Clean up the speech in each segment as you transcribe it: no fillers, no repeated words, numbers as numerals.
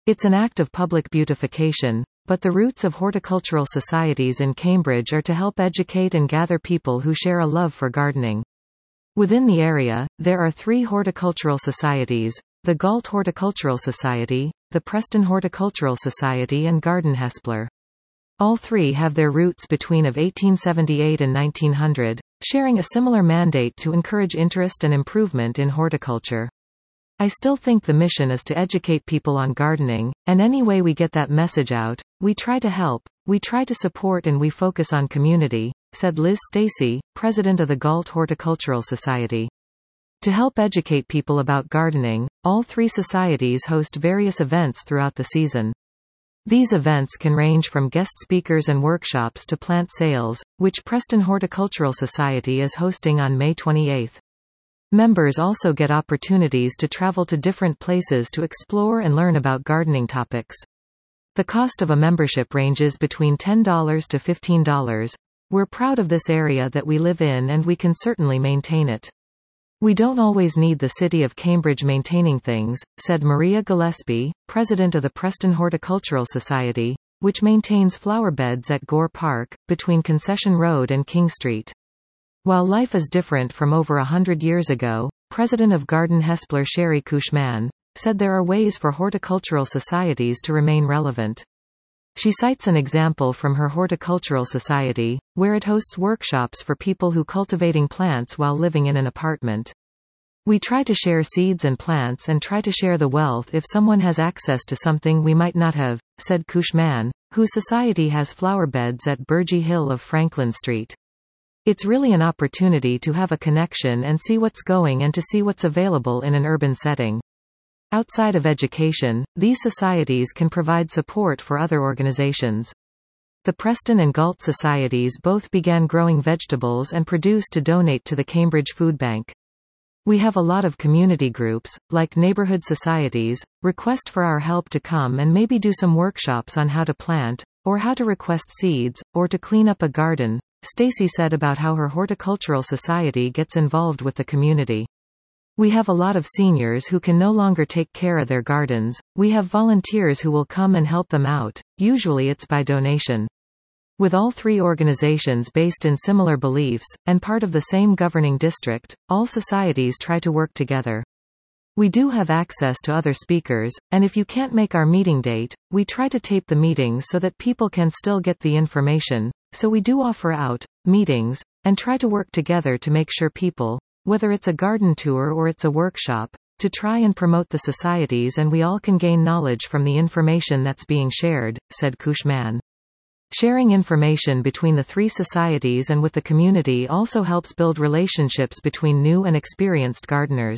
It's an act of public beautification, but the roots of horticultural societies in Cambridge are to help educate and gather people who share a love for gardening. Within the area, there are 3 horticultural societies: the Galt Horticultural Society, the Preston Horticultural Society and Garden Hespeler. All 3 have their roots between 1878 and 1900, sharing a similar mandate to encourage interest and improvement in horticulture. I still think the mission is to educate people on gardening, and any way we get that message out, we try to help, we try to support, and we focus on community, said Liz Stacey, president of the Galt Horticultural Society. To help educate people about gardening, all 3 societies host various events throughout the season. These events can range from guest speakers and workshops to plant sales, which Preston Horticultural Society is hosting on May 28. Members also get opportunities to travel to different places to explore and learn about gardening topics. The cost of a membership ranges between $10 to $15. We're proud of this area that we live in, and we can certainly maintain it. We don't always need the City of Cambridge maintaining things, said Maria Gillespie, president of the Preston Horticultural Society, which maintains flower beds at Gore Park, between Concession Road and King Street. While life is different from over 100 years ago, president of Garden Hespeler Sherry Cushman said there are ways for horticultural societies to remain relevant. She cites an example from her horticultural society, where it hosts workshops for people who cultivating plants while living in an apartment. We try to share seeds and plants and try to share the wealth if someone has access to something we might not have, said Cushman, whose society has flower beds at Burgee Hill of Franklin Street. It's really an opportunity to have a connection and see what's going and to see what's available in an urban setting. Outside of education, these societies can provide support for other organizations. The Preston and Galt societies both began growing vegetables and produce to donate to the Cambridge Food Bank. We have a lot of community groups, like neighborhood societies, request for our help to come and maybe do some workshops on how to plant, or how to request seeds, or to clean up a garden, Stacey said about how her horticultural society gets involved with the community. We have a lot of seniors who can no longer take care of their gardens. We have volunteers who will come and help them out. Usually it's by donation. With all 3 organizations based in similar beliefs, and part of the same governing district, all societies try to work together. We do have access to other speakers, and if you can't make our meeting date, we try to tape the meetings so that people can still get the information, so we do offer out meetings, and try to work together to make sure people, whether it's a garden tour or it's a workshop, to try and promote the societies and we all can gain knowledge from the information that's being shared, said Cushman. Sharing information between the 3 societies and with the community also helps build relationships between new and experienced gardeners.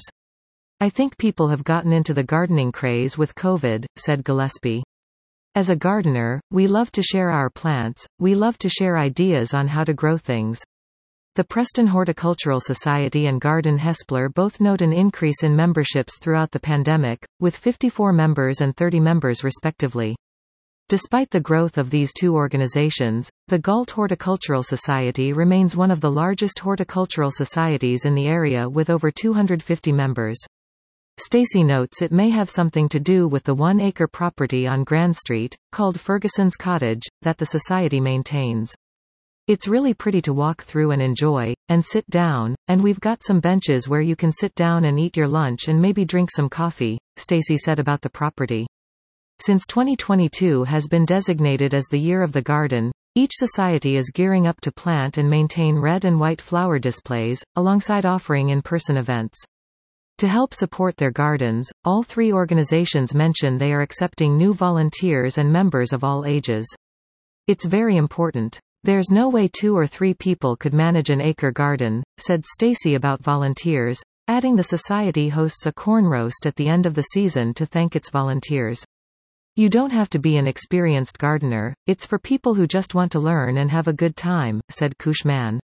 I think people have gotten into the gardening craze with COVID, said Gillespie. As a gardener, we love to share our plants, we love to share ideas on how to grow things. The Preston Horticultural Society and Garden Hespeler both note an increase in memberships throughout the pandemic, with 54 members and 30 members respectively. Despite the growth of these 2 organizations, the Galt Horticultural Society remains one of the largest horticultural societies in the area with over 250 members. Stacey notes it may have something to do with the 1-acre property on Grand Street, called Ferguson's Cottage, that the society maintains. It's really pretty to walk through and enjoy, and sit down, and we've got some benches where you can sit down and eat your lunch and maybe drink some coffee, Stacey said about the property. Since 2022 has been designated as the Year of the Garden, each society is gearing up to plant and maintain red and white flower displays, alongside offering in-person events. To help support their gardens, all 3 organizations mention they are accepting new volunteers and members of all ages. It's very important. There's no way 2 or 3 people could manage an acre garden, said Stacey about volunteers, adding the society hosts a corn roast at the end of the season to thank its volunteers. You don't have to be an experienced gardener, it's for people who just want to learn and have a good time, said Cushman.